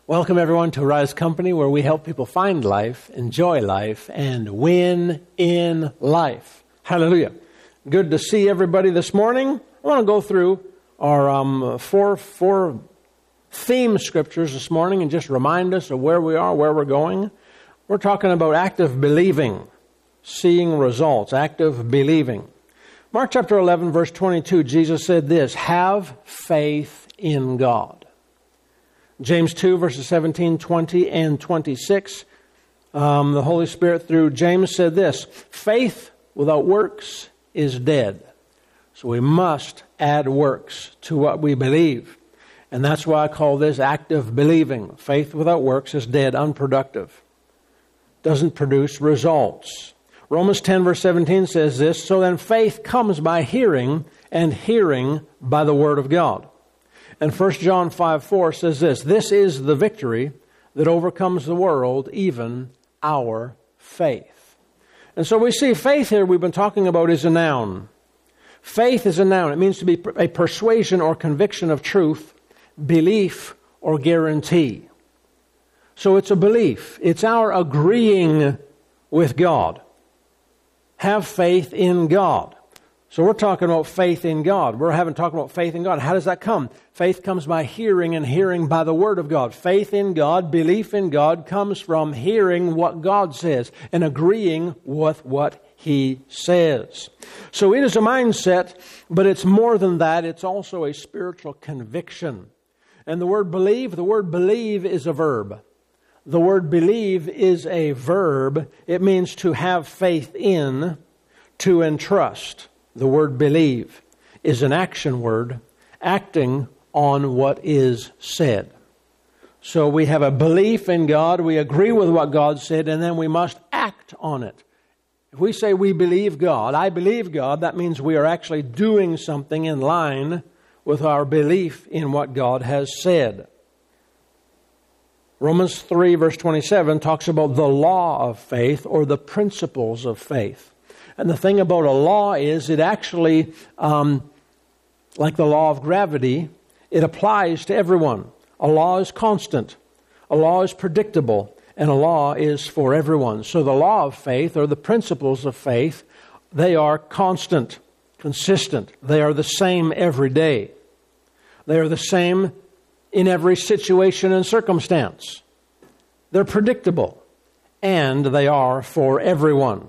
Welcome, everyone, to Rise Company, where we help people find life, enjoy life, and win in life. Hallelujah. Good to see everybody this morning. I want to go through our four theme scriptures this morning and just remind us of where we are, where we're going. We're talking about active believing, seeing results, active believing. Mark chapter 11, verse 22, Jesus said this, have faith in God. James 2, verses 17, 20, and 26. The Holy Spirit through James said this, faith without works is dead. So we must add works to what we believe. And that's why I call this active believing. Faith without works is dead, unproductive. Doesn't produce results. Romans 10, verse 17 says this, so then faith comes by hearing, and hearing by the word of God. And 1 John 5:4 says this is the victory that overcomes the world, even our faith. And so we see faith here we've been talking about is a noun. Faith is a noun. It means to be a persuasion or conviction of truth, belief or guarantee. So it's a belief. It's our agreeing with God. Have faith in God. So we're talking about faith in God. We're talking about faith in God. How does that come? Faith comes by hearing, and hearing by the Word of God. Faith in God, belief in God comes from hearing what God says and agreeing with what He says. So it is a mindset, but it's more than that. It's also a spiritual conviction. And the word believe is a verb. The word believe is a verb. It means to have faith in, to entrust. The word believe is an action word, acting on what is said. So we have a belief in God, we agree with what God said, and then we must act on it. If we say we believe God, I believe God, that means we are actually doing something in line with our belief in what God has said. Romans 3 verse 27 talks about the law of faith or the principles of faith. And the thing about a law is it actually, like the law of gravity, it applies to everyone. A law is constant. A law is predictable. And a law is for everyone. So the law of faith or the principles of faith, they are constant, consistent. They are the same every day. They are the same in every situation and circumstance. They're predictable. And they are for everyone.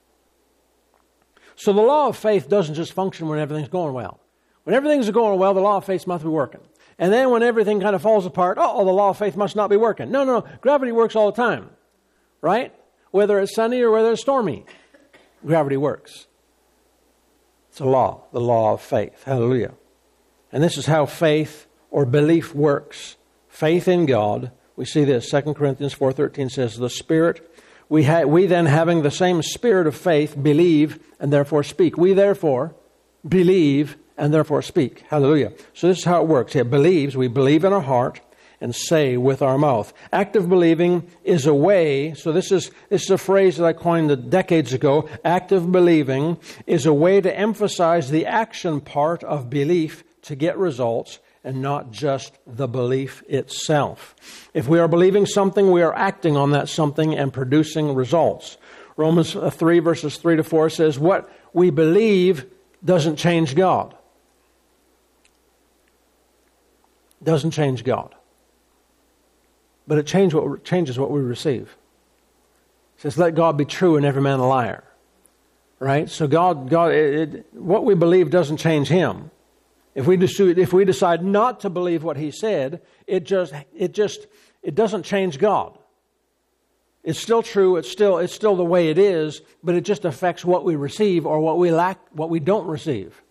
So the law of faith doesn't just function when everything's going well. When everything's going well, the law of faith must be working. And then when everything kind of falls apart, the law of faith must not be working. No. Gravity works all the time, right? Whether it's sunny or whether it's stormy, gravity works. It's a law, the law of faith. Hallelujah. And this is how faith or belief works. Faith in God. We see this. 2 Corinthians 4:13 says, the Spirit... We then, having the same spirit of faith, believe and therefore speak. We therefore believe and therefore speak. Hallelujah. So this is how it works. It believes. We believe in our heart and say with our mouth. Active believing is a way. So this is a phrase that I coined decades ago. Active believing is a way to emphasize the action part of belief to get results, and not just the belief itself. If we are believing something, we are acting on that something and producing results. Romans 3 verses 3 to 4 says, what we believe doesn't change God. Doesn't change God. But it changes what we receive. It says, let God be true and every man a liar. Right? So what we believe doesn't change Him. If we decide not to believe what He said, it doesn't change God. It's still true. It's still the way it is, but it just affects what we receive or what we lack, what we don't receive.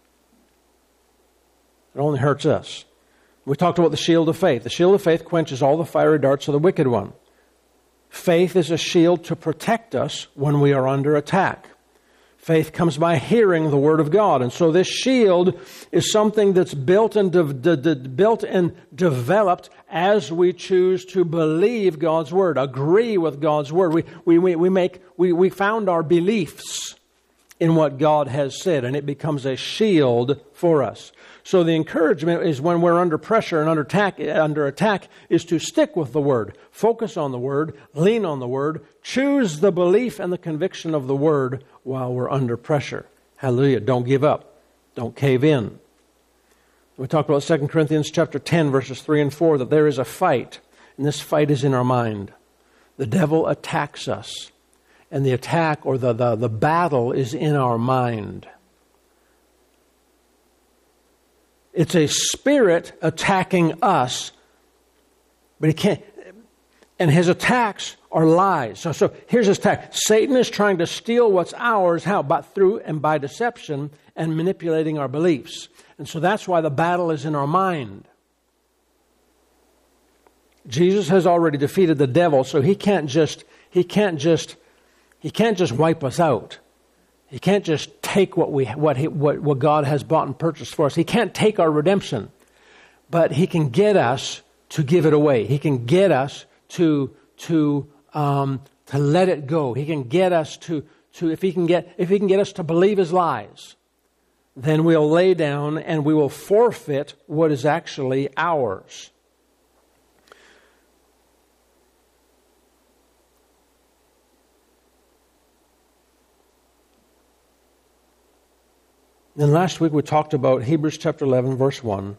It only hurts us. We talked about the shield of faith. The shield of faith quenches all the fiery darts of the wicked one. Faith is a shield to protect us when we are under attack. Faith comes by hearing the Word of God. And so this shield is something that's built and developed as we choose to believe God's Word, agree with God's Word. We found our beliefs in what God has said, and it becomes a shield for us. So the encouragement is when we're under pressure and under attack is to stick with the Word, focus on the Word, lean on the Word, choose the belief and the conviction of the Word while we're under pressure. Hallelujah. Don't give up. Don't cave in. We talked about 2 Corinthians chapter 10, verses 3 and 4, that there is a fight, and this fight is in our mind. The devil attacks us, and the attack or the battle is in our mind. It's a spirit attacking us, but he can't. And his attacks are lies. So here's his attack. Satan is trying to steal what's ours. How? Through and by deception and manipulating our beliefs. And so that's why the battle is in our mind. Jesus has already defeated the devil, so he can't just wipe us out. He can't just take what God has bought and purchased for us. He can't take our redemption, but he can get us to give it away. He can get us to let it go. He can get us to if he can get us to believe his lies, then we'll lay down and we will forfeit what is actually ours. Then last week we talked about Hebrews chapter 11, verse 1.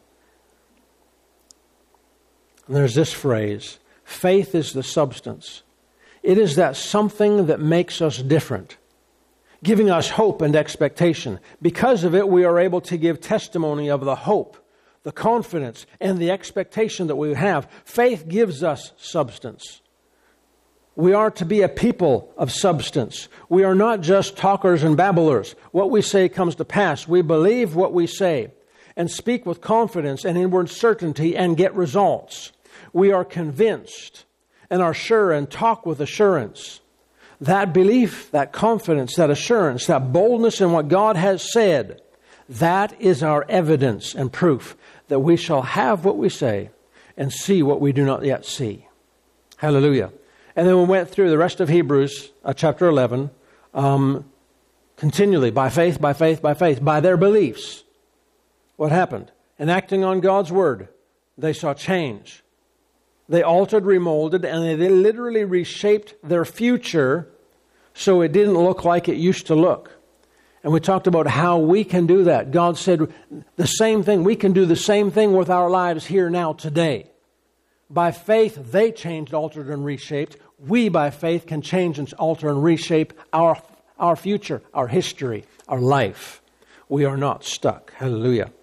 And there's this phrase, faith is the substance. It is that something that makes us different, giving us hope and expectation. Because of it, we are able to give testimony of the hope, the confidence, and the expectation that we have. Faith gives us substance. We are to be a people of substance. We are not just talkers and babblers. What we say comes to pass. We believe what we say and speak with confidence and inward certainty and get results. We are convinced and are sure and talk with assurance. That belief, that confidence, that assurance, that boldness in what God has said, that is our evidence and proof that we shall have what we say and see what we do not yet see. Hallelujah. And then we went through the rest of Hebrews, chapter 11, continually, by faith, by their beliefs. What happened? And acting on God's word, they saw change. They altered, remolded, and they literally reshaped their future so it didn't look like it used to look. And we talked about how we can do that. God said the same thing. We can do the same thing with our lives here now today. By faith, they changed, altered, and reshaped. We, by faith, can change and alter and reshape our future, our history, our life. We are not stuck. Hallelujah.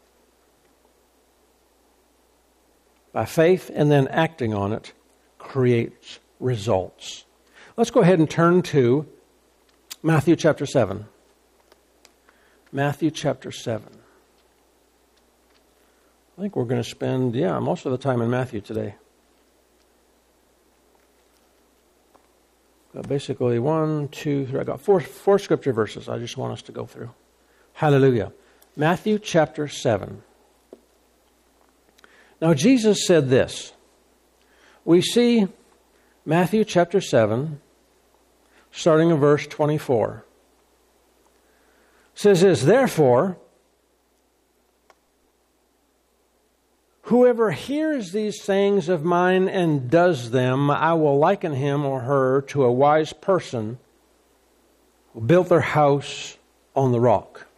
By faith and then acting on it creates results. Let's go ahead and turn to Matthew chapter 7. Matthew chapter 7. I think we're going to spend, most of the time in Matthew today. Got basically 1, 2, 3. I got four scripture verses I just want us to go through. Hallelujah. Matthew chapter 7. Now Jesus said this. We see Matthew chapter 7, starting in verse 24. It says this, therefore, whoever hears these sayings of mine and does them, I will liken him or her to a wise person who built their house on the rock.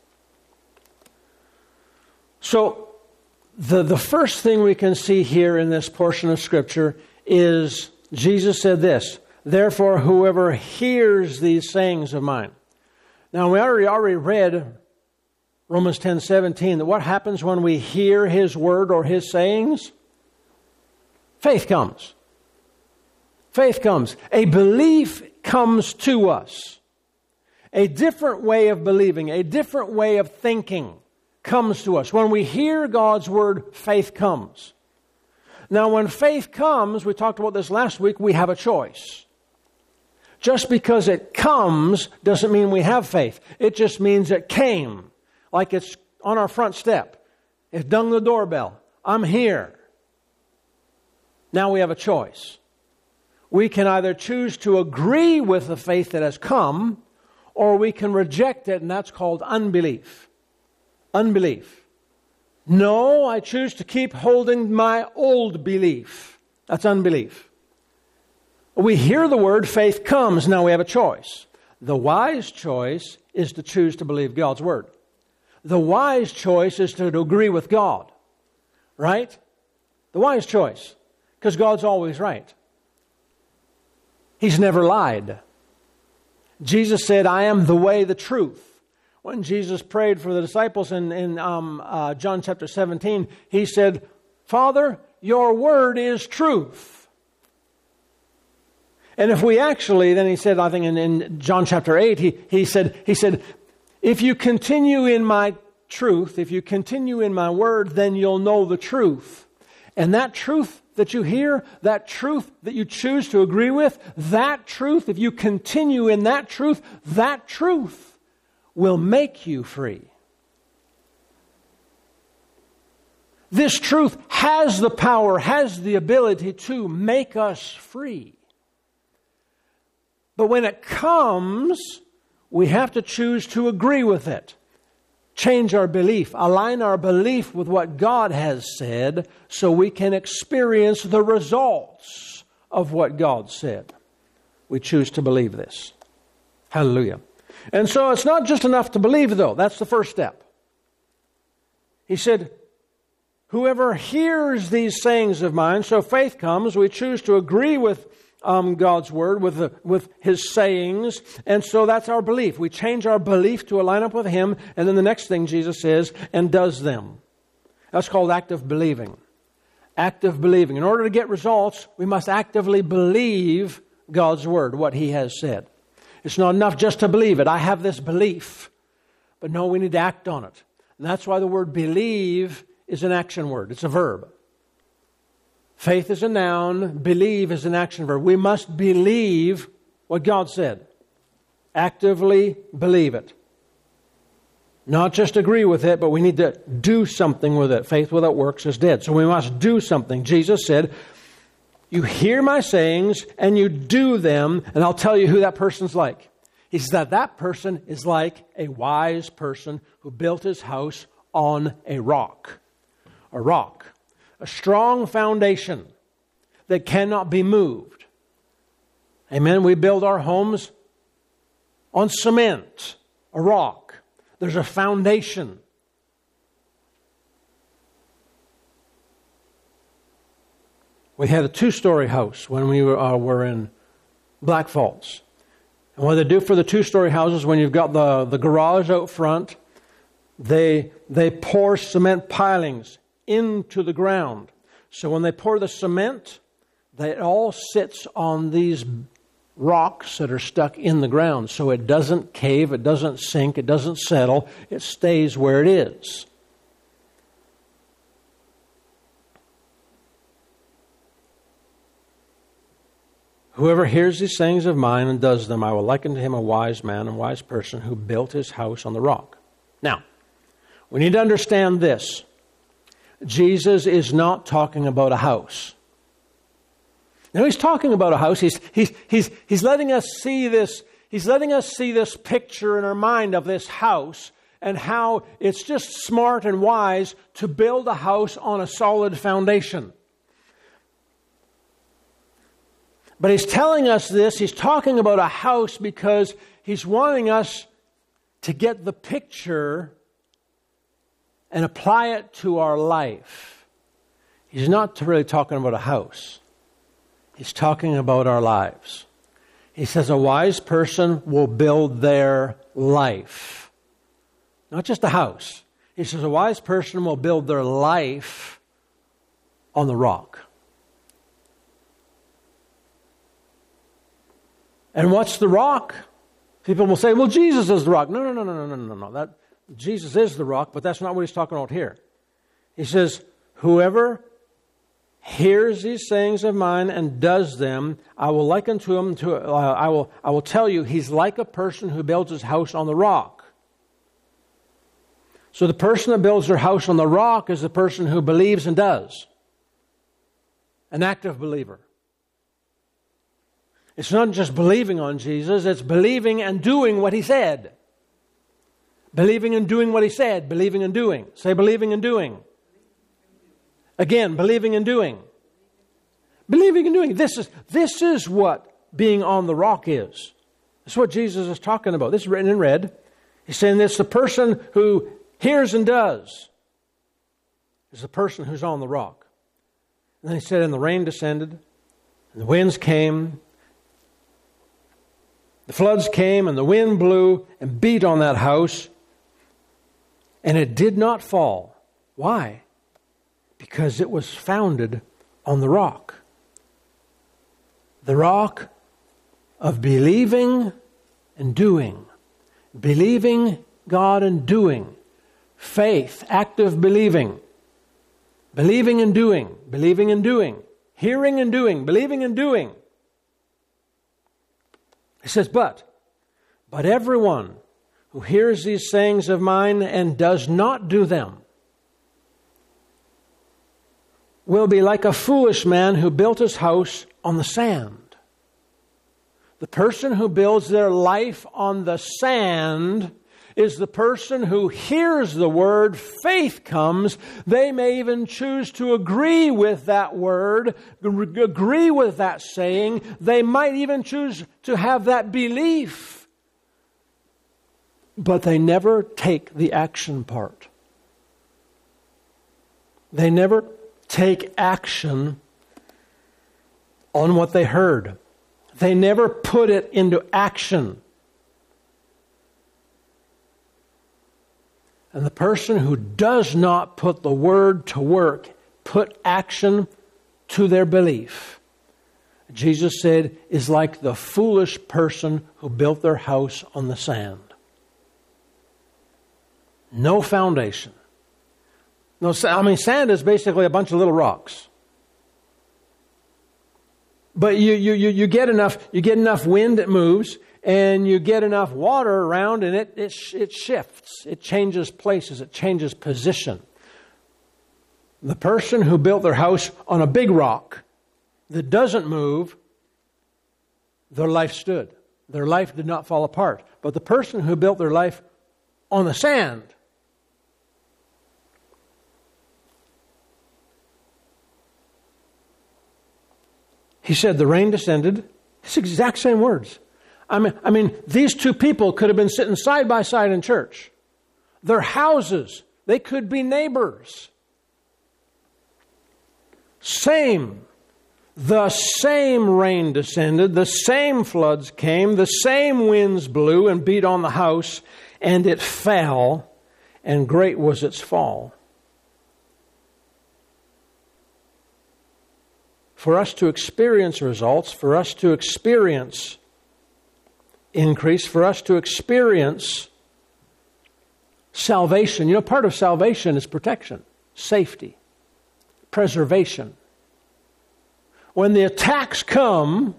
So, the first thing we can see here in this portion of Scripture is Jesus said this, therefore whoever hears these sayings of mine. Now, we already read Romans 10:17, that what happens when we hear His word or His sayings? Faith comes. Faith comes. A belief comes to us. A different way of believing, a different way of thinking comes to us. When we hear God's word, faith comes. Now, when faith comes, we talked about this last week, we have a choice. Just because it comes doesn't mean we have faith. It just means it came. Like it's on our front step. It's dung the doorbell. I'm here. Now we have a choice. We can either choose to agree with the faith that has come, or we can reject it, and that's called unbelief. Unbelief. No, I choose to keep holding my old belief. That's unbelief. We hear the word, faith comes, now we have a choice. The wise choice is to choose to believe God's word. The wise choice is to agree with God. Right? The wise choice. Because God's always right. He's never lied. Jesus said, I am the way, the truth. When Jesus prayed for the disciples in John chapter 17, He said, Father, your word is truth. And if we actually, then He said, I think in John chapter 8, he said, if you continue in my truth, if you continue in my word, then you'll know the truth. And that truth that you hear, that truth that you choose to agree with, that truth, if you continue in that truth will make you free. This truth has the power, has the ability to make us free. But when it comes, we have to choose to agree with it. Change our belief, align our belief with what God has said so we can experience the results of what God said. We choose to believe this. Hallelujah. And so it's not just enough to believe, though. That's the first step. He said, whoever hears these sayings of mine, so faith comes, we choose to agree with God's word, with His sayings, and so that's our belief. We change our belief to align up with Him, and then the next thing Jesus says, and does them. That's called active believing. Active believing. In order to get results, we must actively believe God's word, what He has said. It's not enough just to believe it. I have this belief. But no, we need to act on it. And that's why the word believe is an action word. It's a verb. Faith is a noun. Believe is an action verb. We must believe what God said. Actively believe it. Not just agree with it, but we need to do something with it. Faith without works is dead. So we must do something. Jesus said, you hear my sayings and you do them, and I'll tell you who that person's like. He says that person is like a wise person who built his house on a rock. A rock. A strong foundation that cannot be moved. Amen. We build our homes on cement, a rock. There's a foundation. We had a 2-story house when we were in Black Falls. And what they do for the 2-story houses, when you've got the garage out front, they pour cement pilings into the ground. So when they pour the cement, it all sits on these rocks that are stuck in the ground. So it doesn't cave, it doesn't sink, it doesn't settle. It stays where it is. Whoever hears these sayings of mine and does them, I will liken to him a wise man and wise person who built his house on the rock. Now, we need to understand this. Jesus is not talking about a house. Now, He's talking about a house. He's letting us see this. He's letting us see this picture in our mind of this house and how it's just smart and wise to build a house on a solid foundation. But He's telling us this. He's talking about a house because He's wanting us to get the picture and apply it to our life. He's not really talking about a house. He's talking about our lives. He says a wise person will build their life. Not just a house. He says a wise person will build their life on the rock. And what's the rock? People will say, well, Jesus is the rock. No. That Jesus is the rock, but that's not what He's talking about here. He says, whoever hears these sayings of mine and does them, I will liken to him I will tell you, he's like a person who builds his house on the rock. So the person that builds their house on the rock is the person who believes and does. An active believer. It's not just believing on Jesus, it's believing and doing what He said. Believing and doing what He said. Believing and doing. Say believing and doing. Again, believing and doing. Believing and doing. This is what being on the rock is. This is what Jesus is talking about. This is written in red. He's saying it's the person who hears and does is the person who's on the rock. And then He said, and the rain descended, and the winds came, the floods came, and the wind blew and beat on that house, and it did not fall. Why? Because it was founded on the rock. The rock of believing and doing. Believing God and doing. Faith, active believing. Believing and doing. Believing and doing. Hearing and doing. Believing and doing. It says, but everyone who hears these sayings of mine and does not do them will be like a foolish man who built his house on the sand. The person who builds their life on the sand is the person who hears the word, faith comes. They may even choose to agree with that word, agree with that saying. They might even choose to have that belief. But they never take the action part. They never take action on what they heard. They never put it into action. And the person who does not put the word to work, put action to their belief, Jesus said, is like the foolish person who built their house on the sand. No foundation. No, sand is basically a bunch of little rocks. But you get enough wind, it moves, and you get enough water around, and it shifts. It changes places. It changes position. The person who built their house on a big rock that doesn't move, their life stood. Their life did not fall apart. But the person who built their life on the sand, he said, the rain descended. It's the exact same words. I mean, these two people could have been sitting side by side in church. Their houses, they could be neighbors. The same rain descended, the same floods came, the same winds blew and beat on the house, and it fell, and great was its fall. For us to experience results, for us to experience increase, for us to experience salvation. Part of salvation is protection, safety, preservation. When the attacks come,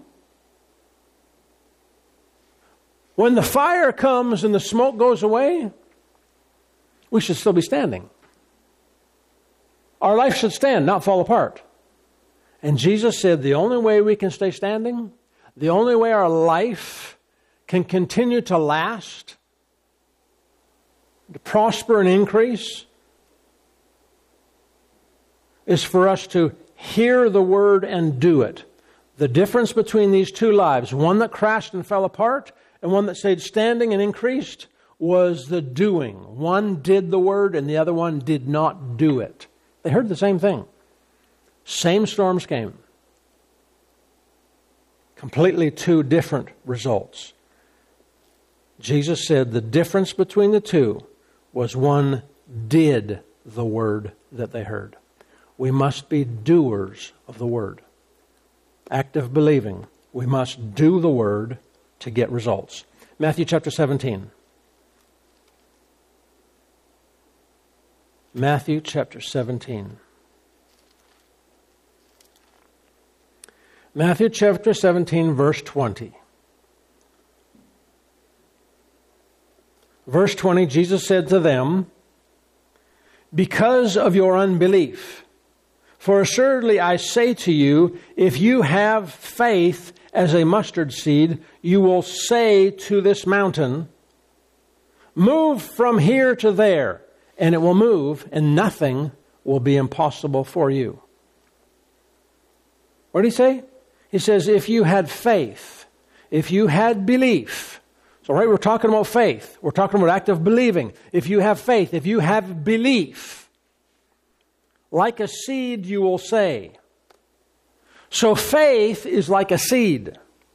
when the fire comes and the smoke goes away, we should still be standing. Our life should stand, not fall apart. And Jesus said the only way we can stay standing, the only way our life can continue to last, to prosper and increase, is for us to hear the word and do it. The difference between these two lives, one that crashed and fell apart and one that stayed standing and increased, was the doing. One did the word and the other one did not do it. They heard the same thing. Same storms came. Completely two different results. Jesus said the difference between the two was one did the word that they heard. We must be doers of the word. Active believing. We must do the word to get results. Matthew chapter 17. Matthew chapter 17. Matthew chapter 17, verse 20. Verse 20, Jesus said to them, because of your unbelief, For assuredly I say to you, if you have faith as a mustard seed, you will say to this mountain, move from here to there, and it will move, and nothing will be impossible for you. What did he say? He says, if you had faith, if you had belief. So, right, we're talking about faith. We're talking about active believing. If you have faith, if you have belief, like a seed you will say. So faith is like a seed.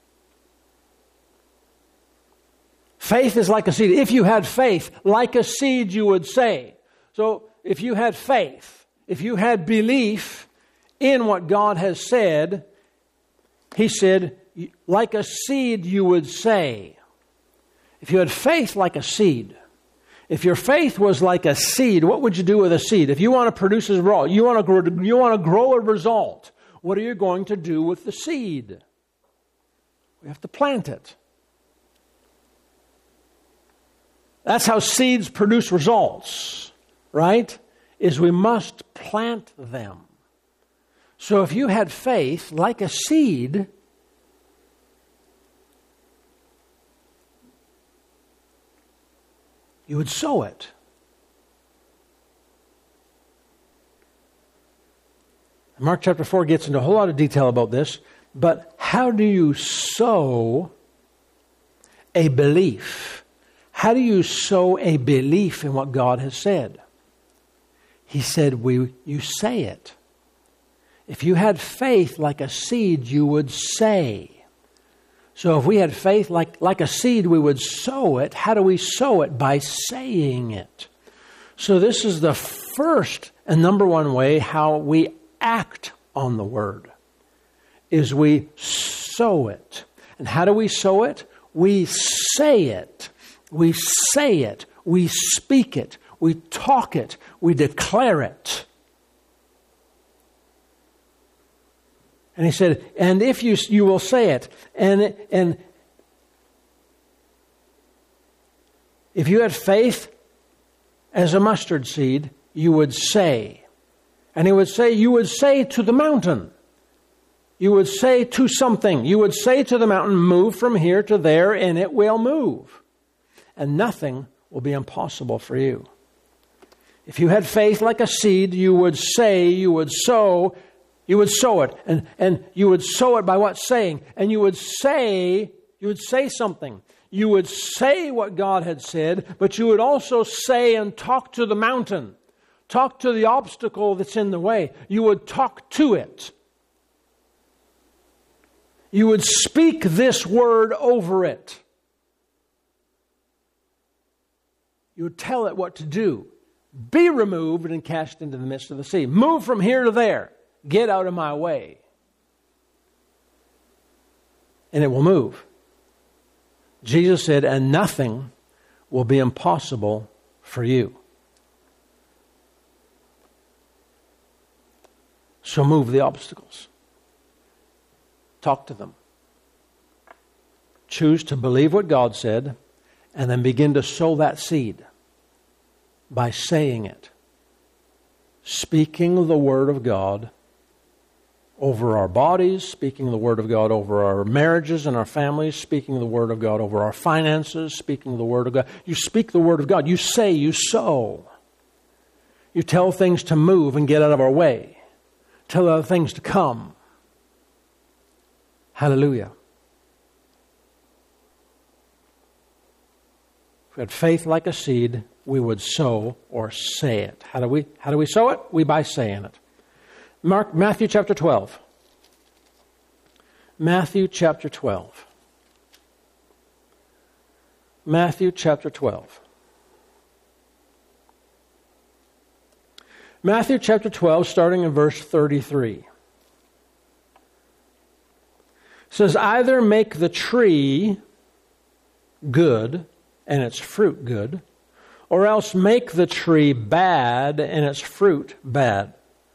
Faith is like a seed. If you had faith, like a seed you would say. So if you had faith, if you had belief in what God has said, he said, like a seed you would say. If you had faith like a seed, if your faith was like a seed, what would you do with a seed? If you want to produce a result, you want to grow a result, what are you going to do with the seed? We have to plant it. That's how seeds produce results, right? Is we must plant them. So if you had faith like a seed, you would sow it. Mark chapter 4 gets into a whole lot of detail about this, but how do you sow a belief? How do you sow a belief in what God has said? He said, you say it. If you had faith like a seed, you would say. So if we had faith like a seed, we would sow it. How do we sow it? By saying it. So this is the first and number one way how we act on the Word, is we sow it. And how do we sow it? We say it. We say it. We speak it. We talk it. We declare it. And he said, and if you will say it, and if you had faith as a mustard seed, you would say. And he would say, you would say to the mountain. You would say to something. You would say to the mountain, move from here to there, and it will move. And nothing will be impossible for you. If you had faith like a seed, you would say, you would sow it. And you would sow it by what? Saying. And you would say something. You would say what God had said, but you would also say and talk to the mountain. Talk to the obstacle that's in the way. You would talk to it. You would speak this word over it. You would tell it what to do. Be removed and cast into the midst of the sea. Move from here to there. Get out of my way. And it will move. Jesus said, and nothing will be impossible for you. So move the obstacles. Talk to them. Choose to believe what God said, and then begin to sow that seed by saying it. Speaking the Word of God over our bodies, speaking the Word of God over our marriages and our families, speaking the Word of God over our finances, speaking the Word of God. You speak the Word of God. You say, you sow. You tell things to move and get out of our way. Tell other things to come. Hallelujah. If we had faith like a seed, we would sow or say it. How do we sow it? We by saying it. Matthew chapter 12. Matthew chapter 12. Matthew chapter 12. Matthew chapter 12, starting in verse 33. Says, either make the tree good and its fruit good, or else make the tree bad and its fruit bad.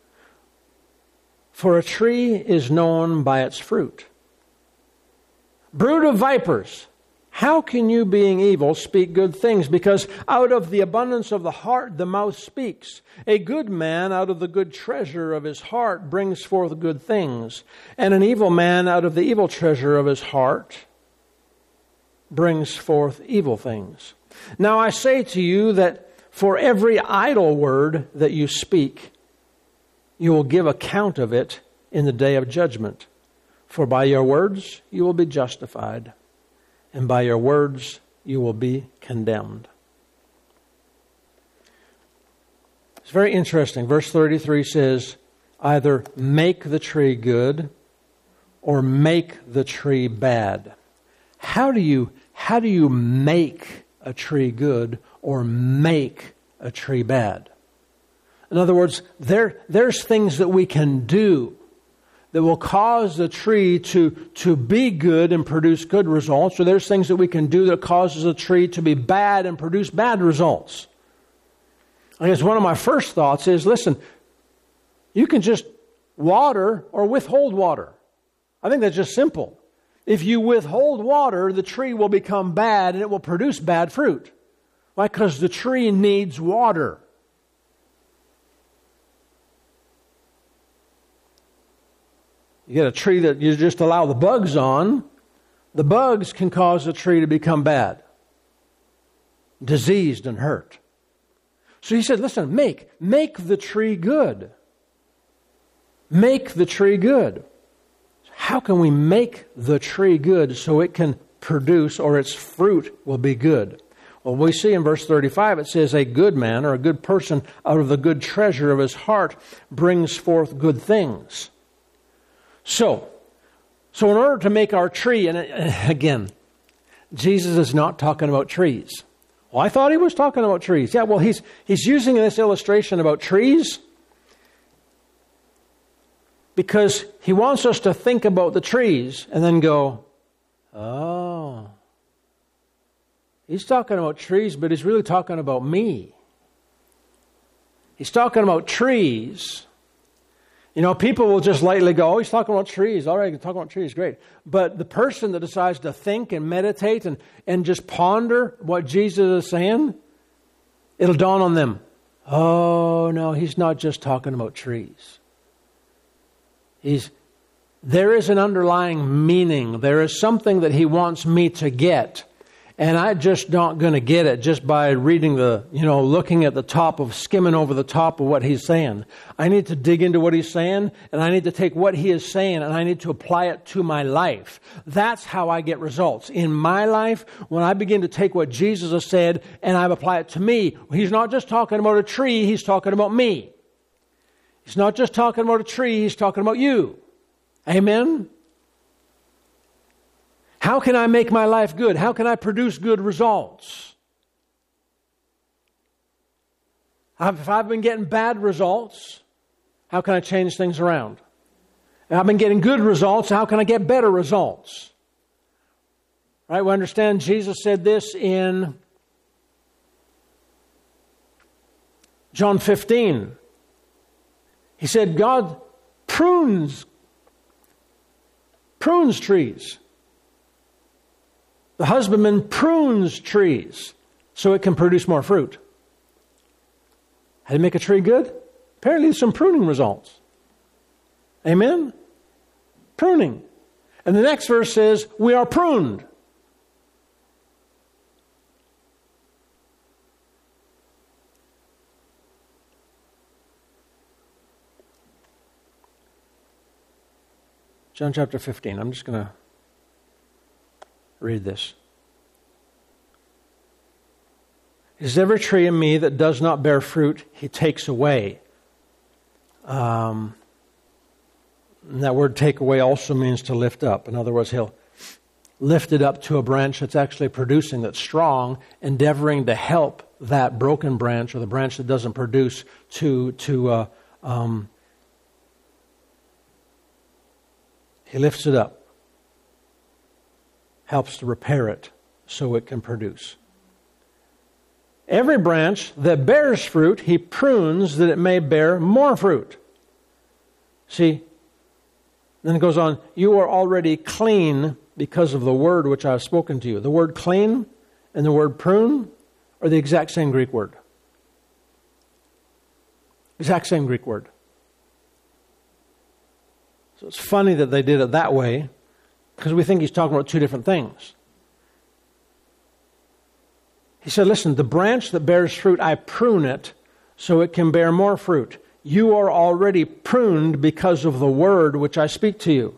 For a tree is known by its fruit. Brood of vipers, How can you, being evil, speak good things? Because out of the abundance of the heart, the mouth speaks. A good man out of the good treasure of his heart brings forth good things. And an evil man out of the evil treasure of his heart brings forth evil things. Now I say to you that for every idle word that you speak, you will give account of it in the day of judgment. For by your words you will be justified, and by your words you will be condemned. It's very interesting. Verse 33 says, either make the tree good or make the tree bad. How do you make a tree good or make a tree bad? In other words, there's things that we can do that will cause the tree to be good and produce good results, or there's things that we can do that causes a tree to be bad and produce bad results. I guess one of my first thoughts is, listen, you can just water or withhold water. I think that's just simple. If you withhold water, the tree will become bad and it will produce bad fruit. Why? Because the tree needs water. You get a tree that you just allow the bugs on, the bugs can cause the tree to become bad, diseased and hurt. So he said, listen, make the tree good. Make the tree good. How can we make the tree good so it can produce, or its fruit will be good? Well, we see in verse 35, it says, a good man or a good person out of the good treasure of his heart brings forth good things. So in order to make our tree, and again, Jesus is not talking about trees. Well, I thought he was talking about trees. Yeah, well, he's using this illustration about trees because he wants us to think about the trees and then go, oh, he's talking about trees, but he's really talking about me. He's talking about trees. You know, people will just lightly go, oh, he's talking about trees. All right, he's talking about trees, great. But the person that decides to think and meditate and just ponder what Jesus is saying, it'll dawn on them. Oh, no, he's not just talking about trees. There is an underlying meaning. There is something that he wants me to get. And I'm just not going to get it just by reading looking at the top of, skimming over the top of what he's saying. I need to dig into what he's saying, and I need to take what he is saying, and I need to apply it to my life. That's how I get results. In my life, when I begin to take what Jesus has said, and I apply it to me, he's not just talking about a tree, he's talking about me. He's not just talking about a tree, he's talking about you. Amen? How can I make my life good? How can I produce good results? If I've been getting bad results, how can I change things around? If I've been getting good results, how can I get better results? Right? We understand Jesus said this in John 15. He said, God prunes trees. The husbandman prunes trees so it can produce more fruit. How do you make a tree good? Apparently there's some pruning results. Amen? Pruning. And the next verse says, we are pruned. John chapter 15. I'm just going to read this. Is every tree in me that does not bear fruit, he takes away. And that word take away also means to lift up. In other words, he'll lift it up to a branch that's actually producing, that's strong, endeavoring to help that broken branch or the branch that doesn't produce he lifts it up. Helps to repair it so it can produce. Every branch that bears fruit, he prunes that it may bear more fruit. See, then it goes on, you are already clean because of the word which I have spoken to you. The word clean and the word prune are the exact same Greek word. Exact same Greek word. So it's funny that they did it that way, because we think he's talking about two different things. He said, listen, the branch that bears fruit, I prune it so it can bear more fruit. You are already pruned because of the word which I speak to you.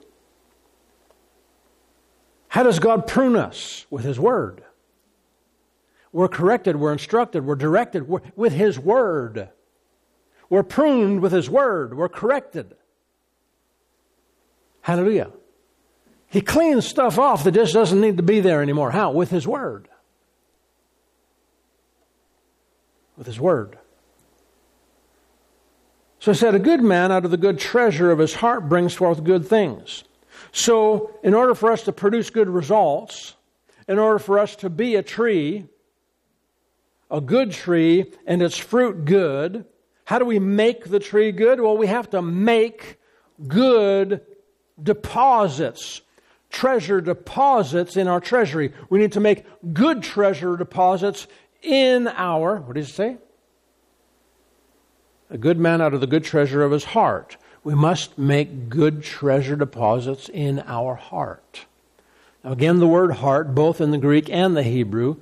How does God prune us? With His word. We're corrected, we're instructed, we're directed with His word. We're pruned with His word. We're corrected. Hallelujah. He cleans stuff off that just doesn't need to be there anymore. How? With His word. With His word. So I said, a good man out of the good treasure of his heart brings forth good things. So in order for us to produce good results, in order for us to be a tree, a good tree, and its fruit good, how do we make the tree good? Well, we have to make good deposits, treasure deposits in our treasury. We need to make good treasure deposits in our, what does it say? A good man out of the good treasure of his heart. We must make good treasure deposits in our heart. Now again, the word heart, both in the Greek and the Hebrew,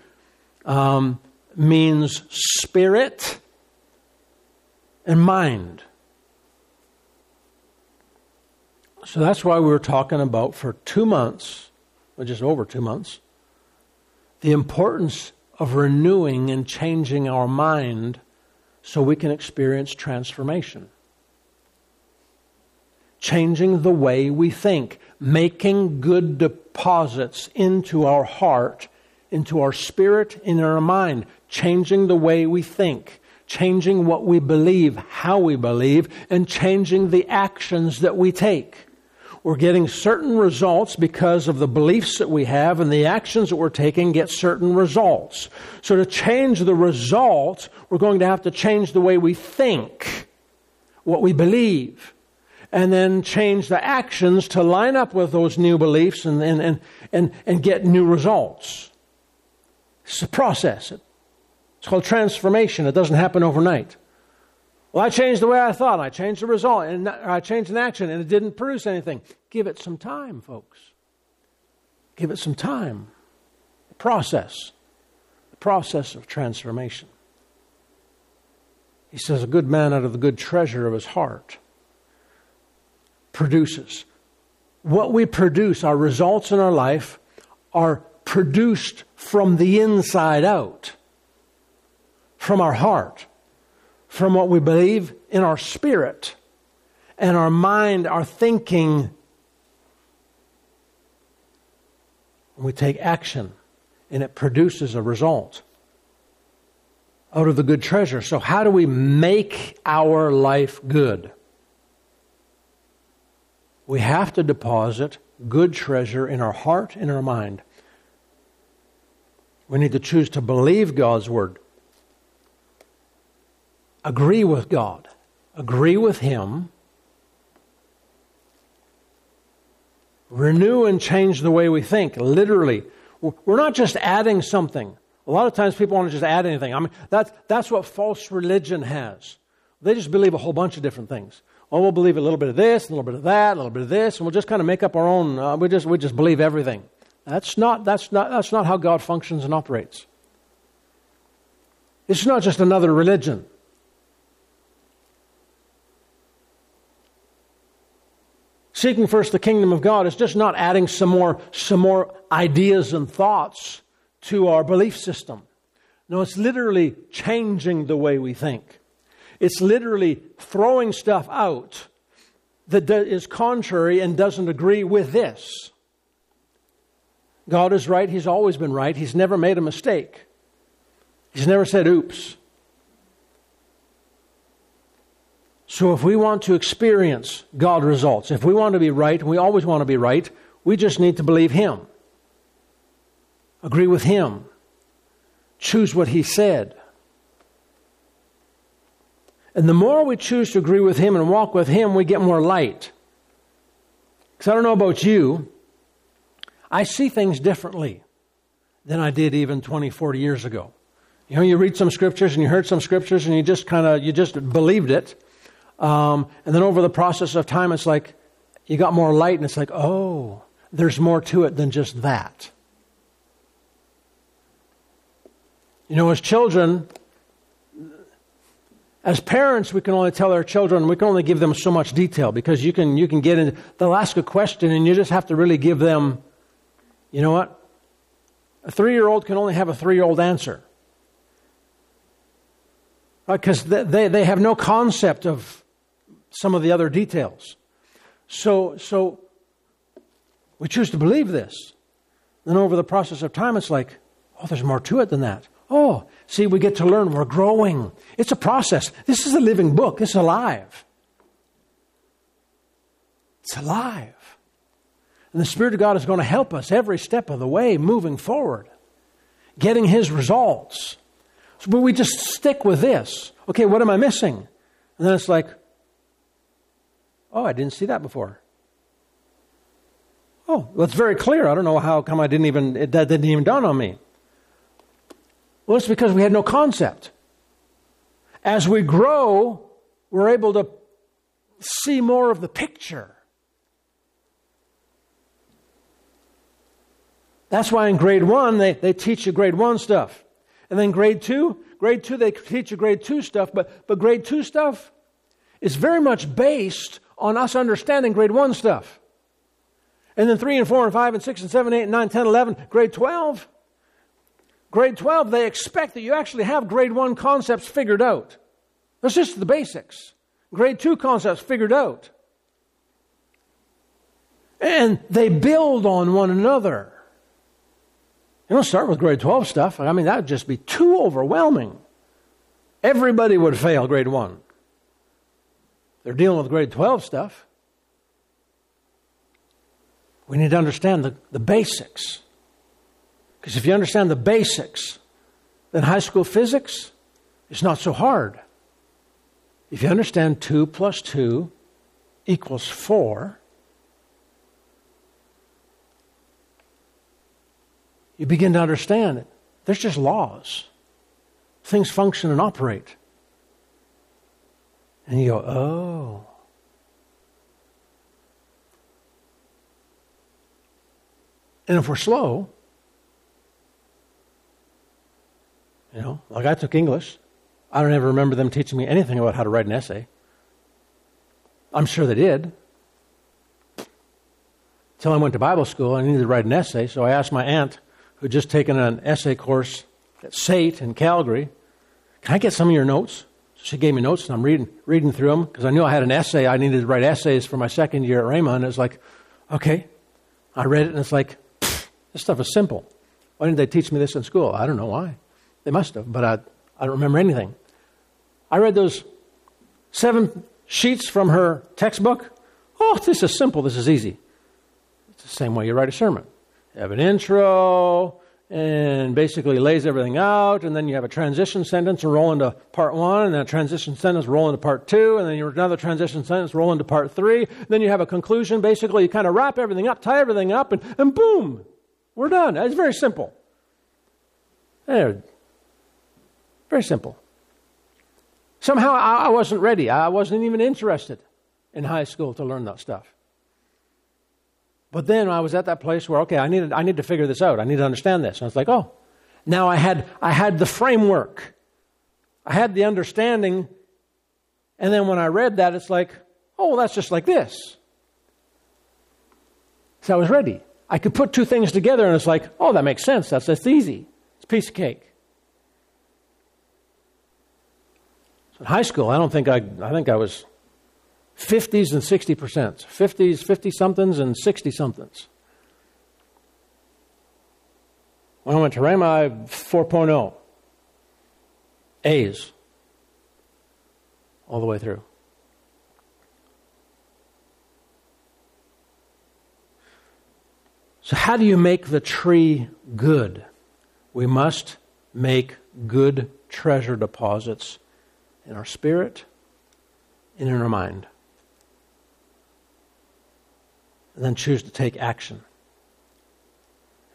means spirit and mind. So that's why we were talking about for 2 months, or just over 2 months, the importance of renewing and changing our mind so we can experience transformation. Changing the way we think, making good deposits into our heart, into our spirit, in our mind, changing the way we think, changing what we believe, how we believe, and changing the actions that we take. We're getting certain results because of the beliefs that we have, and the actions that we're taking get certain results. So to change the result, we're going to have to change the way we think, what we believe, and then change the actions to line up with those new beliefs and get new results. It's a process. It's called transformation. It doesn't happen overnight. Well, I changed the way I thought. I changed the result. And I changed an action, and it didn't produce anything. Give it some time, folks. Give it some time. The process of transformation. He says, a good man out of the good treasure of his heart produces. What we produce, our results in our life, are produced from the inside out. From our heart. From what we believe in our spirit and our mind, our thinking. We take action and it produces a result out of the good treasure. So how do we make our life good? We have to deposit good treasure in our heart and our mind. We need to choose to believe God's word. Agree with God. Agree with Him. Renew and change the way we think. Literally. We're not just adding something. A lot of times people want to just add anything. I mean, that's what false religion has. They just believe a whole bunch of different things. Oh, we'll believe a little bit of this, a little bit of that, a little bit of this, and we'll just kind of make up our own. We just believe everything. That's not how God functions and operates. It's not just another religion. Seeking first the kingdom of God is just not adding some more ideas and thoughts to our belief system. No, it's literally changing the way we think. It's literally throwing stuff out that is contrary and doesn't agree with this. God is right. He's always been right. He's never made a mistake. He's never said, oops. So if we want to experience God results, if we want to be right, and we always want to be right, we just need to believe Him. Agree with Him. Choose what He said. And the more we choose to agree with Him and walk with Him, we get more light. Because I don't know about you, I see things differently than I did even 20, 40 years ago. You know, you read some scriptures and you heard some scriptures and you just believed it. And then over the process of time, it's like you got more light and it's like, oh, there's more to it than just that. You know, as children, as parents, we can only tell our children, we can only give them so much detail because you can get in, they'll ask a question and you just have to really give them, you know what? A 3-year-old can only have a 3-year-old answer. Right? Because they have no concept of some of the other details. So we choose to believe this. Then over the process of time, it's like, oh, there's more to it than that. Oh, see, we get to learn. We're growing. It's a process. This is a living book. It's alive. It's alive. And the Spirit of God is going to help us every step of the way moving forward, getting His results. So, but we just stick with this. Okay, what am I missing? And then it's like, oh, I didn't see that before. Oh, well, it's very clear. I don't know how come that didn't even dawn on me. Well, it's because we had no concept. As we grow, we're able to see more of the picture. That's why in grade 1, they teach you grade 1 stuff. And then grade 2, they teach you grade 2 stuff. But grade 2 stuff is very much based on us understanding grade 1 stuff. And then 3 and 4 and 5 and 6 and 7, 8 and 9, 10, 11, grade 12. Grade 12, they expect that you actually have grade 1 concepts figured out. That's just the basics. Grade 2 concepts figured out. And they build on one another. You don't start with grade 12 stuff. I mean, that would just be too overwhelming. Everybody would fail grade 1. They're dealing with grade 12 stuff. We need to understand the basics. Because if you understand the basics, then high school physics is not so hard. If you understand 2 plus 2 equals 4, you begin to understand it. There's just laws. Things function and operate. And you go, oh. And if we're slow, you know, like I took English. I don't ever remember them teaching me anything about how to write an essay. I'm sure they did. Until I went to Bible school, I needed to write an essay, so I asked my aunt, who'd just taken an essay course at SAIT in Calgary, can I get some of your notes? So she gave me notes, and I'm reading through them, because I knew I had an essay. I needed to write essays for my second year at Rhema, and it was like, okay. I read it, and it's like, this stuff is simple. Why didn't they teach me this in school? I don't know why. They must have, but I don't remember anything. I read those 7 sheets from her textbook. Oh, this is simple. This is easy. It's the same way you write a sermon. You have an intro and basically lays everything out, and then you have a transition sentence and roll into part 1, and then a transition sentence roll into part 2, and then another transition sentence roll into part 3. Then you have a conclusion. Basically, you kind of wrap everything up, tie everything up, and boom, we're done. It's very simple. There. Very simple. Somehow I wasn't ready. I wasn't even interested in high school to learn that stuff. But then I was at that place where, okay, I need to figure this out. I need to understand this. And I was like, oh, now I had the framework. I had the understanding. And then when I read that, it's like, oh, well, that's just like this. So I was ready. I could put 2 things together and it's like, oh, that makes sense. That's easy. It's a piece of cake. In high school, I think I was 50s and 60%. 50s, 50-somethings and 60-somethings. When I went to Rhema, I 4.0. A's. All the way through. So how do you make the tree good? We must make good treasure deposits in our spirit and in our mind. And then choose to take action.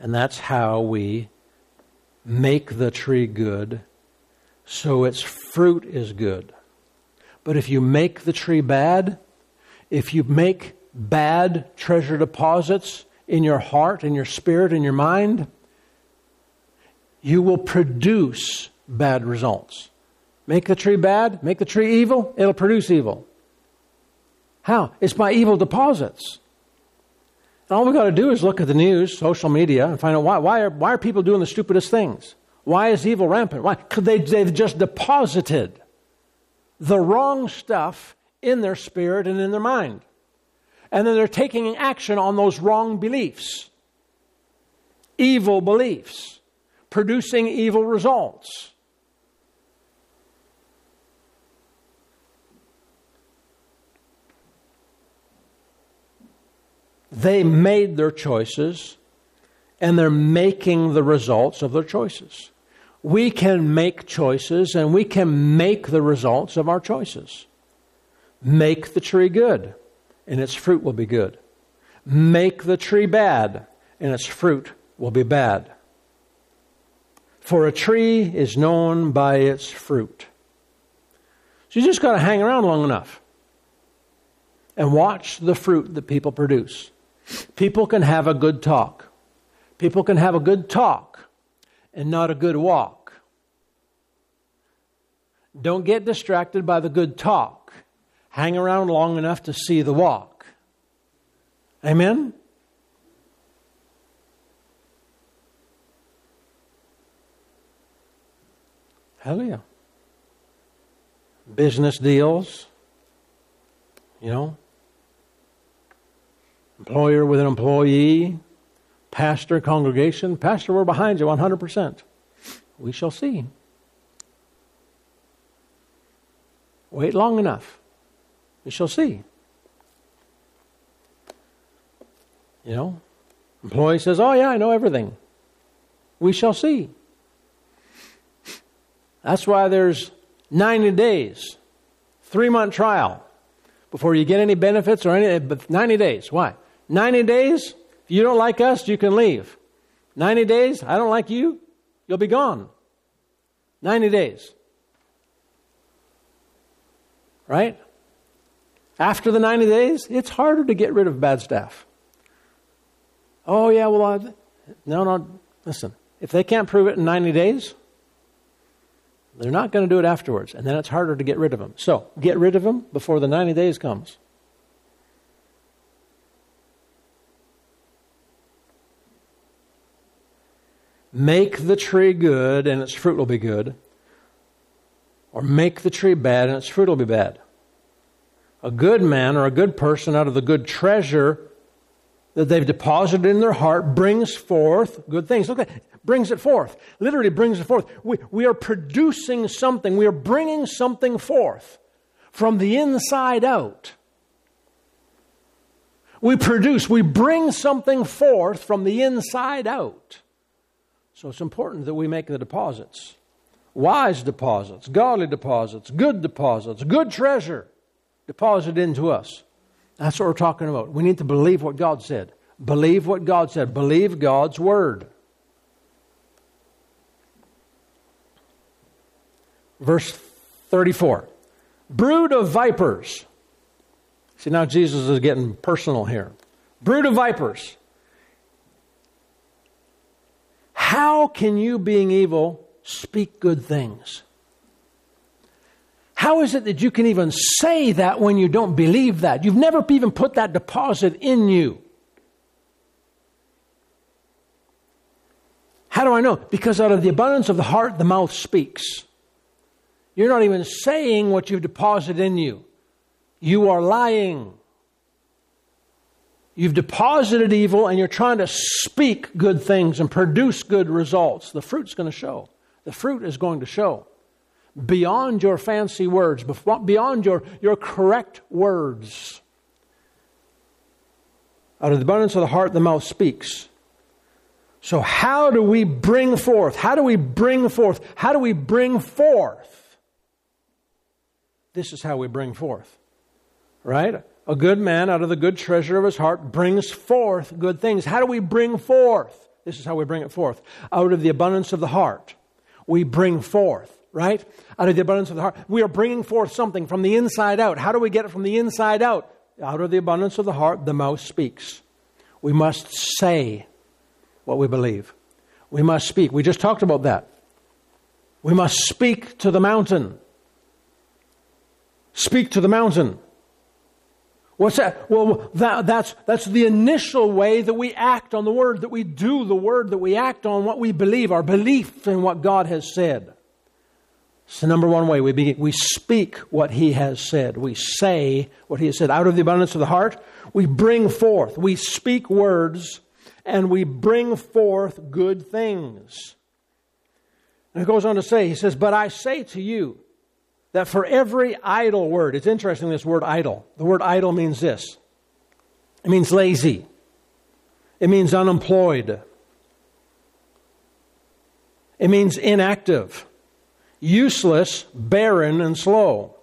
And that's how we make the tree good, so its fruit is good. But if you make the tree bad, if you make bad treasure deposits in your heart, in your spirit, in your mind, you will produce bad results. Make the tree bad, make the tree evil, it'll produce evil. How? It's by evil deposits. And all we've got to do is look at the news, social media, and find out why are people doing the stupidest things? Why is evil rampant? Why? Because they've just deposited the wrong stuff in their spirit and in their mind. And then they're taking action on those wrong beliefs. Evil beliefs. Producing evil results. They made their choices, and they're making the results of their choices. We can make choices, and we can make the results of our choices. Make the tree good, and its fruit will be good. Make the tree bad, and its fruit will be bad. For a tree is known by its fruit. So you just got to hang around long enough and watch the fruit that people produce. People can have a good talk. People can have a good talk and not a good walk. Don't get distracted by the good talk. Hang around long enough to see the walk. Amen? Hallelujah. Business deals, employer with an employee, pastor, congregation. Pastor, we're behind you 100%. We shall see. Wait long enough. We shall see. Employee says, oh yeah, I know everything. We shall see. That's why there's 90 days, 3-month trial before you get any benefits or anything. But 90 days. Why? 90 days, if you don't like us, you can leave. 90 days, I don't like you, you'll be gone. 90 days. Right? After the 90 days, it's harder to get rid of bad staff. Oh, yeah, well, no, listen. If they can't prove it in 90 days, they're not going to do it afterwards. And then it's harder to get rid of them. So, get rid of them before the 90 days comes. Make the tree good and its fruit will be good. Or make the tree bad and its fruit will be bad. A good man or a good person out of the good treasure that they've deposited in their heart brings forth good things. Look at it. Brings it forth. Literally brings it forth. We are producing something. We are bringing something forth from the inside out. We bring something forth from the inside out. So it's important that we make the deposits. Wise deposits, godly deposits, good treasure deposited into us. That's what we're talking about. We need to believe what God said. Believe what God said. Believe God's word. Verse 34. Brood of vipers. See, now Jesus is getting personal here. Brood of vipers. How can you, being evil, speak good things? How is it that you can even say that when you don't believe that? You've never even put that deposit in you. How do I know? Because out of the abundance of the heart, the mouth speaks. You're not even saying what you've deposited in you. You are lying. You've deposited evil and you're trying to speak good things and produce good results. The fruit's going to show. The fruit is going to show. Beyond your fancy words, beyond your correct words. Out of the abundance of the heart, the mouth speaks. So how do we bring forth? How do we bring forth? How do we bring forth? This is how we bring forth. Right? A good man out of the good treasure of his heart brings forth good things. How do we bring forth This is how we bring it forth. Out of the abundance of the heart, we bring forth, right? Out of the abundance of the heart. We are bringing forth something from the inside out. How do we get it from the inside out? Out of the abundance of the heart, the mouth speaks. We must say what we believe. We must speak. We just talked about that. We must speak to the mountain. Speak to the mountain. What's that? Well, that's the initial way that we act on the Word, that we do the Word, that we act on what we believe, our belief in what God has said. It's the number one way. We speak what He has said. We say what He has said. Out of the abundance of the heart, we bring forth. We speak words, and we bring forth good things. And it goes on to say, he says, but I say to you, that for every idle word, it's interesting this word idle. The word idle means this. It means lazy. It means unemployed. It means inactive, useless, barren, and slow.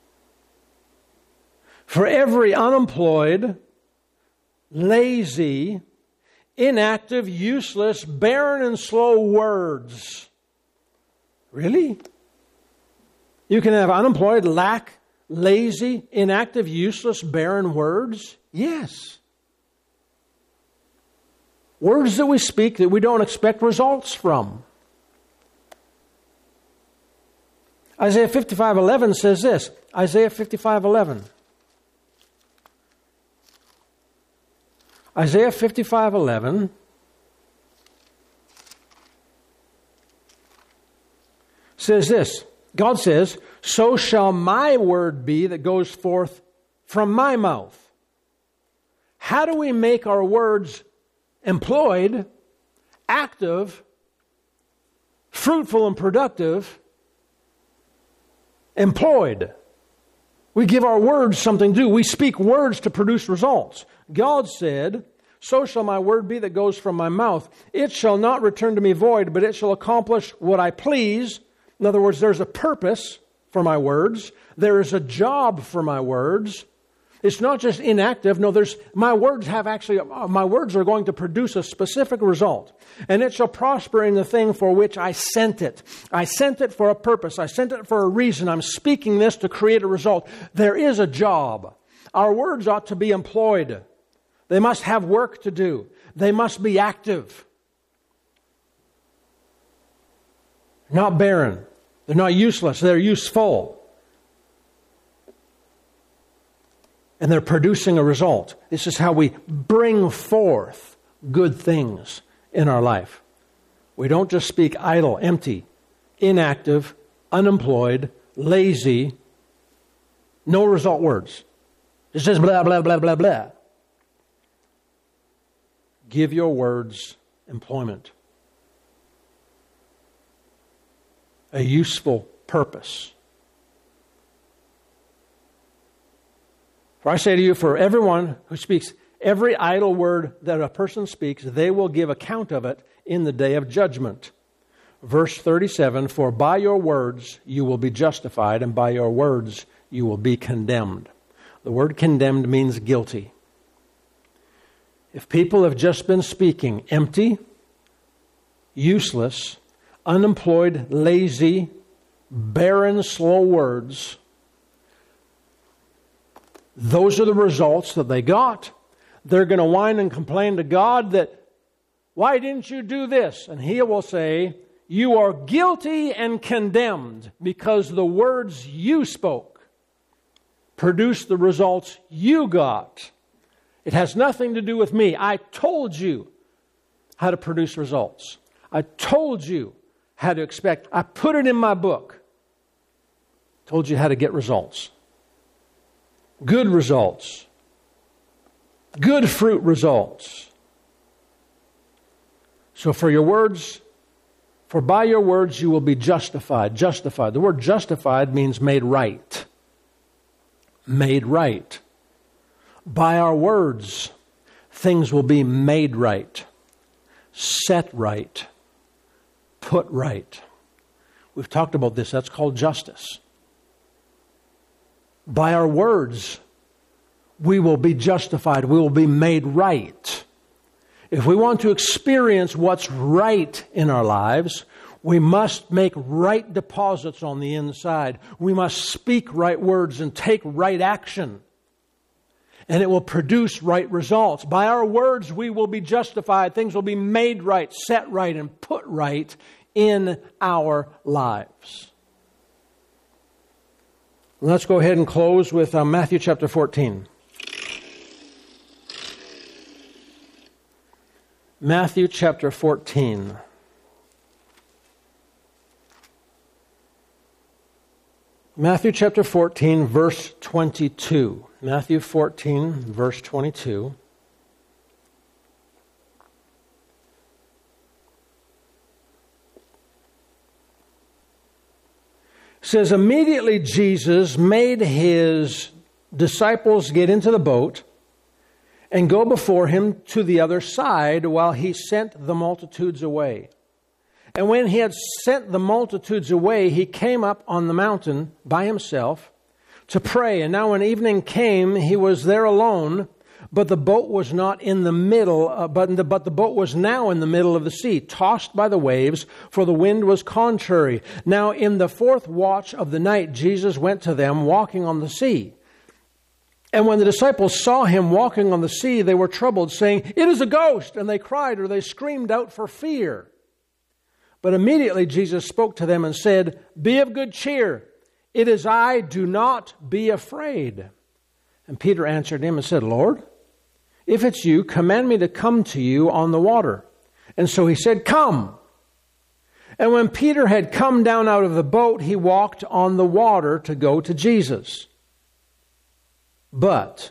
For every unemployed, lazy, inactive, useless, barren, and slow words. Really? You can have unemployed, lack, lazy, inactive, useless, barren words? Yes. Words that we speak that we don't expect results from. Isaiah 55:11 says this. Isaiah 55:11. Isaiah 55:11 says this. God says, so shall my word be that goes forth from my mouth. How do we make our words employed, active, fruitful and productive? Employed. We give our words something to do. We speak words to produce results. God said, so shall my word be that goes from my mouth. It shall not return to me void, but it shall accomplish what I please. In other words, there's a purpose for my words. There is a job for my words. It's not just inactive. No, my words are going to produce a specific result. And it shall prosper in the thing for which I sent it. I sent it for a purpose. I sent it for a reason. I'm speaking this to create a result. There is a job. Our words ought to be employed. They must have work to do. They must be active. Not barren. They're not useless. They're useful. And they're producing a result. This is how we bring forth good things in our life. We don't just speak idle, empty, inactive, unemployed, lazy, no result words. It says blah, blah, blah, blah, blah. Give your words employment. A useful purpose. For I say to you, for everyone who speaks every idle word that a person speaks, they will give account of it in the day of judgment. Verse 37, for by your words you will be justified, and by your words you will be condemned. The word condemned means guilty. If people have just been speaking empty, useless, unemployed, lazy, barren, slow words, those are the results that they got. They're going to whine and complain to God that, why didn't you do this? And He will say, you are guilty and condemned because the words you spoke produced the results you got. It has nothing to do with me. I told you how to produce results. I told you how to expect. I put it in my book. Told you how to get results. Good results. Good fruit results. So for by your words you will be justified. Justified. The word justified means made right. Made right. By our words, things will be made right, set right, put right. We've talked about this. That's called justice. By our words, we will be justified. We will be made right. If we want to experience what's right in our lives, we must make right deposits on the inside. We must speak right words and take right action. And it will produce right results. By our words, we will be justified. Things will be made right, set right, and put right in our lives. Let's go ahead and close with Matthew chapter 14. Matthew chapter 14. Matthew chapter 14, verse 22. Matthew 14, verse 22. It says, immediately Jesus made his disciples get into the boat and go before him to the other side while he sent the multitudes away. And when he had sent the multitudes away, he came up on the mountain by himself to pray. And now when evening came, he was there alone, but the boat was not in the middle, but the boat was now in the middle of the sea, tossed by the waves, for the wind was contrary. Now in the fourth watch of the night, Jesus went to them walking on the sea. And when the disciples saw him walking on the sea, they were troubled, saying, "It is a ghost!" And they cried, or they screamed out for fear. But immediately Jesus spoke to them and said, "Be of good cheer. It is I, do not be afraid." And Peter answered him and said, "Lord, if it's you, command me to come to you on the water." And so he said, "Come." And when Peter had come down out of the boat, he walked on the water to go to Jesus. But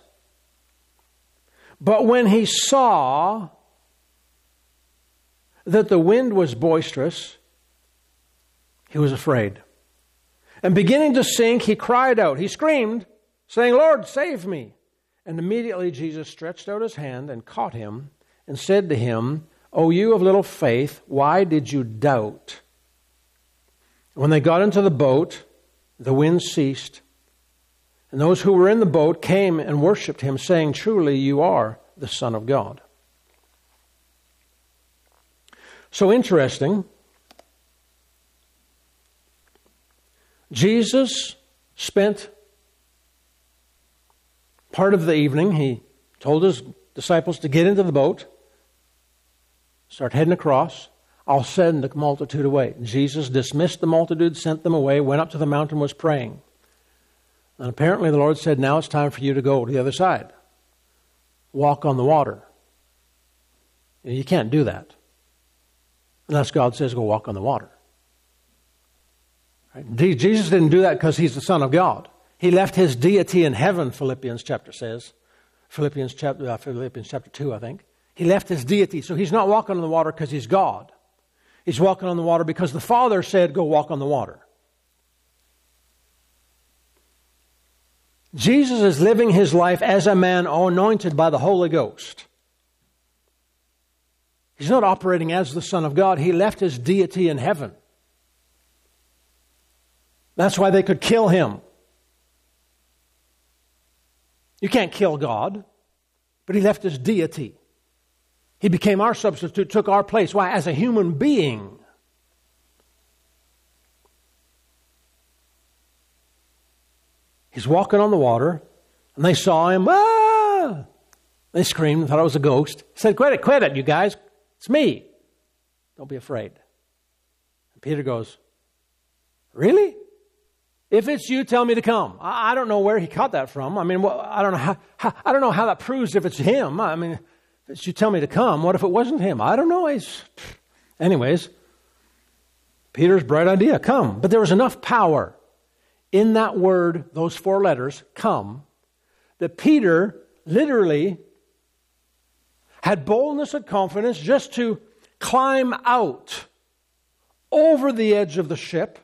when he saw that the wind was boisterous, he was afraid. And beginning to sink, he cried out. He screamed, saying, "Lord, save me." And immediately Jesus stretched out his hand and caught him and said to him, "O you of little faith, why did you doubt?" When they got into the boat, the wind ceased. And those who were in the boat came and worshipped him, saying, "Truly you are the Son of God." So interesting. Jesus spent part of the evening, he told his disciples to get into the boat, start heading across. "I'll send the multitude away." Jesus dismissed the multitude, sent them away, went up to the mountain, was praying. And apparently the Lord said, "Now it's time for you to go to the other side. Walk on the water." And you can't do that unless God says, "Go walk on the water." Right? Jesus didn't do that because he's the Son of God. He left his deity in heaven, Philippians chapter says. Philippians chapter 2, I think. He left his deity. So he's not walking on the water because he's God. He's walking on the water because the Father said, "Go walk on the water." Jesus is living his life as a man anointed by the Holy Ghost. He's not operating as the Son of God. He left his deity in heaven. That's why they could kill him. You can't kill God, but he left his deity. He became our substitute, took our place. Why? As a human being. He's walking on the water, and they saw him. "Ah!" They screamed, thought it was a ghost. He said, quit it, you guys. It's me. Don't be afraid. And Peter goes, "Really? If it's you, tell me to come." I don't know where he caught that from. I mean, I don't know how that proves if it's him. I mean, if it's you, tell me to come. What if it wasn't him? I don't know. Anyways, Peter's bright idea, come. But there was enough power in that word, those 4 letters, come, that Peter literally had boldness and confidence just to climb out over the edge of the ship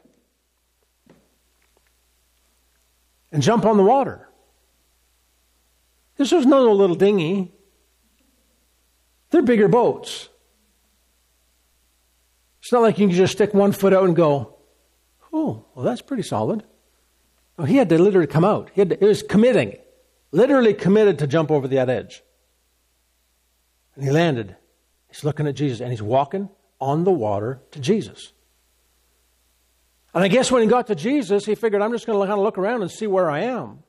and jump on the water. This was no little dinghy. They're bigger boats. It's not like you can just stick one foot out and go, "Oh, well, that's pretty solid." Well, he had to literally come out. It was literally committed to jump over that edge. And he landed. He's looking at Jesus, and he's walking on the water to Jesus. And I guess when he got to Jesus, he figured, I'm just going to kind of look around and see where I am.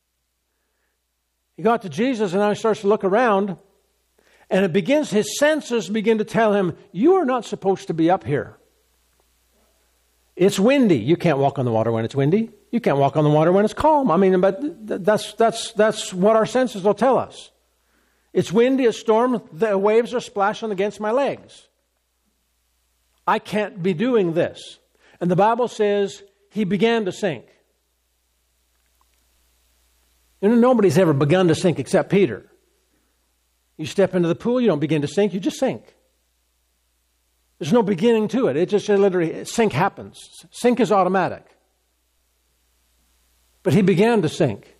He got to Jesus, and now he starts to look around, and his senses begin to tell him, you are not supposed to be up here. It's windy. You can't walk on the water when it's windy. You can't walk on the water when it's calm. I mean, but that's what our senses will tell us. It's windy, it's storm, the waves are splashing against my legs. I can't be doing this. And the Bible says he began to sink. You know, nobody's ever begun to sink except Peter. You step into the pool, you don't begin to sink, you just sink. There's no beginning to it. It just literally, sink happens. Sink is automatic. But he began to sink.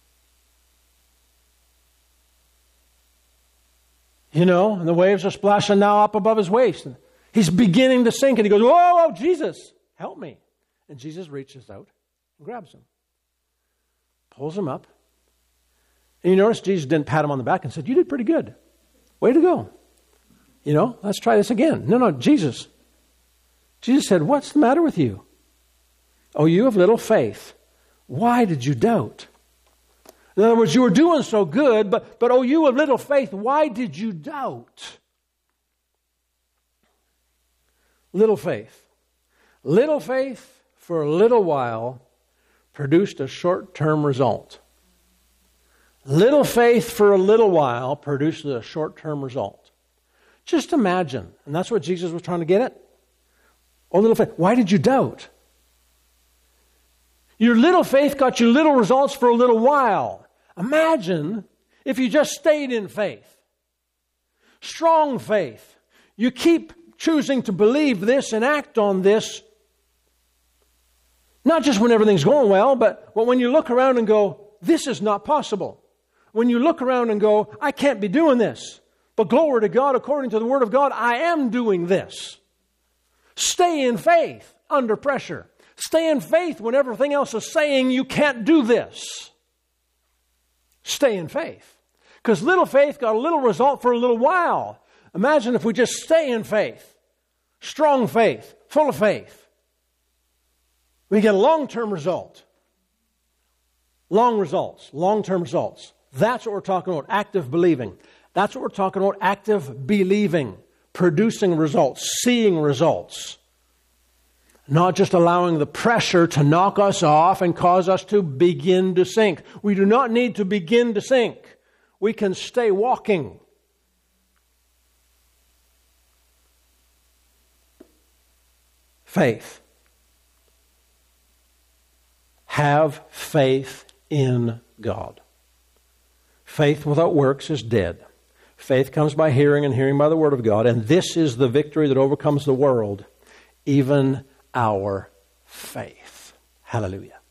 You know, and the waves are splashing now up above his waist. And he's beginning to sink, and he goes, whoa, Jesus, help me. And Jesus reaches out and grabs him. Pulls him up. And you notice Jesus didn't pat him on the back and said, you did pretty good. Way to go. You know, let's try this again. No, Jesus. Jesus said, what's the matter with you? Oh, you have little faith. Why did you doubt? In other words, you were doing so good, but oh, you have little faith. Why did you doubt? Little faith. Little faith for a little while produced a short-term result. Little faith for a little while produces a short-term result. Just imagine, and that's what Jesus was trying to get at. Oh, little faith, why did you doubt? Your little faith got you little results for a little while. Imagine if you just stayed in faith. Strong faith. You keep choosing to believe this and act on this. Not just when everything's going well, but when you look around and go, this is not possible. When you look around and go, I can't be doing this. But glory to God, according to the Word of God, I am doing this. Stay in faith under pressure. Stay in faith when everything else is saying you can't do this. Stay in faith. Because little faith got a little result for a little while. Imagine if we just stay in faith. Strong faith. Full of faith. We get a long-term result. Long results. Long-term results. That's what we're talking about. Active believing. That's what we're talking about. Active believing. Producing results. Seeing results. Not just allowing the pressure to knock us off and cause us to begin to sink. We do not need to begin to sink. We can stay walking. Faith. Have faith in God. Faith without works is dead. Faith comes by hearing, and hearing by the Word of God. And this is the victory that overcomes the world, even our faith. Hallelujah.